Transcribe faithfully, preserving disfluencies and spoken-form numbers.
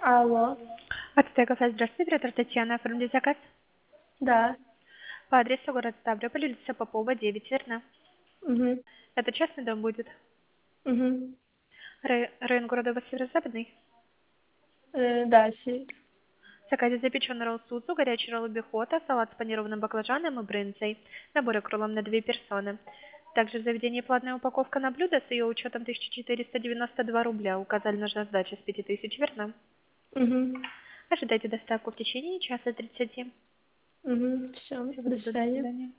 Алло, Ацтека, здравствуйте, оператор Татьяна, оформить заказ да, по адресу город Ставрополь, улица Попова, девять, верно? угу, Это частный дом будет? угу, Рай- Район города у вас северо-западный? э, да, си, В заказе запеченный ролл сузу, горячий ролл бихота, салат с панированным баклажаном и брынзой, набор кролом на две персоны. Также в заведении платная упаковка на блюдо с ее учетом тысяча четыреста девяносто два рубля. Указали, нужна сдача с пяти тысяч, верно? угу, Ожидайте доставку в течение часа тридцати. угу, все, Всего до доброго, до свидания. свидания.